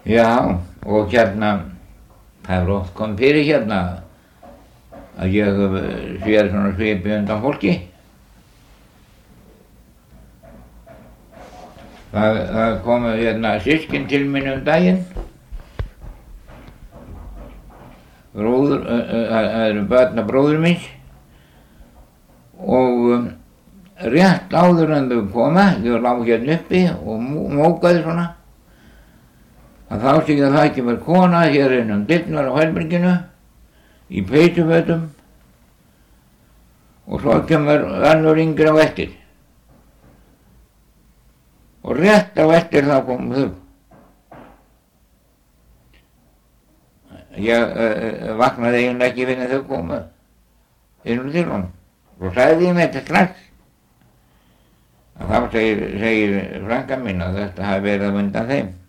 Já, og hérna, það hefur oft komið fyrir hérna að ég hef séð svona svipi undan fólki. Það komu hérna systkin til mín daginn. Það eru börn af bróður míns og rétt áður en þau koma, ég lá hérna uppi og mókaði svona, að þá sé ég að það kemur kona hér inn dyrnar á herberginu í peysufötum og svo kemur önnur yngri á eftir. Og rétt á eftir þá komu þau. Ég vaknaði eiginlega ekki fyrir þau komu inn til honum. Svo sagði ég mér þetta strax. Þá segir frænka mín að þetta hafi verið á undan þeim.